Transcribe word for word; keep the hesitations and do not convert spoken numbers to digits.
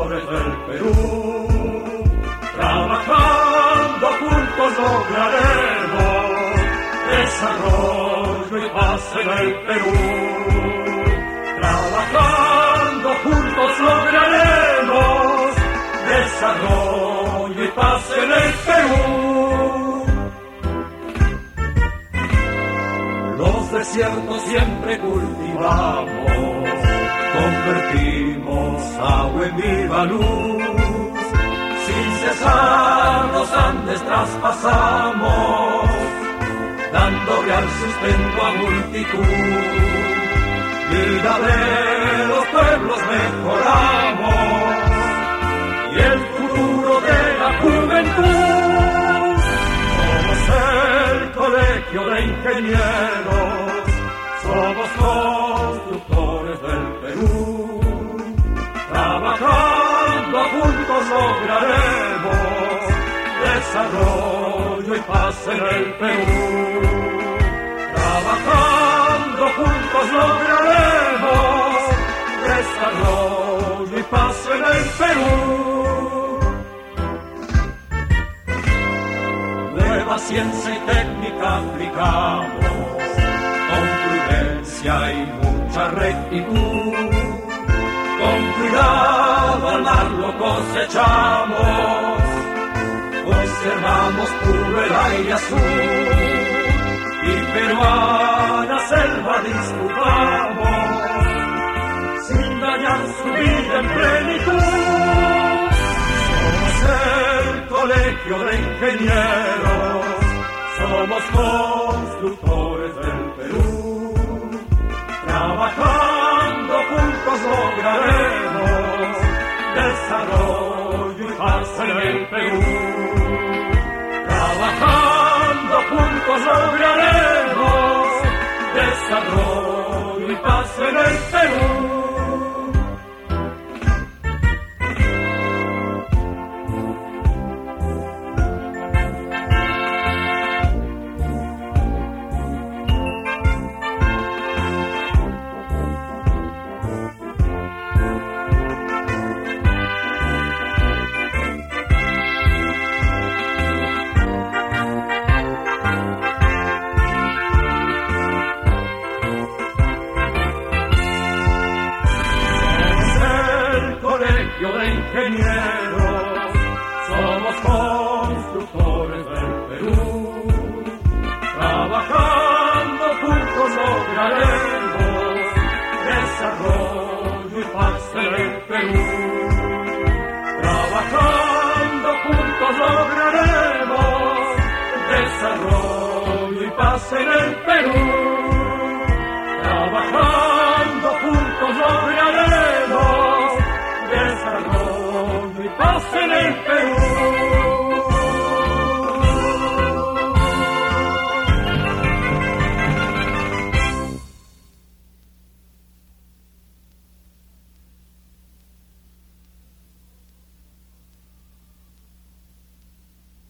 constructores del Perú. Trabajando juntos lograremos desarrollo y paz en el Perú. Trabajando juntos lograremos desarrollo y paz en el Perú. Los desiertos siempre cultivamos, convertimos agua en viva luz. Sin cesar los Andes traspasamos, dando real sustento a multitud. Vida de los pueblos mejoramos y el futuro de la juventud. Somos el colegio de ingenieros, somos constructores del Perú. Trabajando juntos lograremos desarrollo y paz en el Perú. Trabajando juntos lograremos desarrollo y paz en el Perú. Nueva ciencia y técnica aplicamos, con prudencia y mucha rectitud. Con cuidado al mar lo cosechamos, conservamos puro el aire azul y peruana selva disfrutamos, sin dañar su vida en plenitud. Somos el colegio de ingenieros, somos constructores del Perú. Trabajando juntos lograremos desarrollo y paz en el Perú. Trabajando juntos lograremos desarrollo y paz en el Perú. De ingenieros, somos constructores del Perú. Trabajando juntos lograremos desarrollo y paz en el Perú. Trabajando juntos lograremos desarrollo y paz en el Perú. Trabajando juntos lograremos desarrollo y paz en el Perú.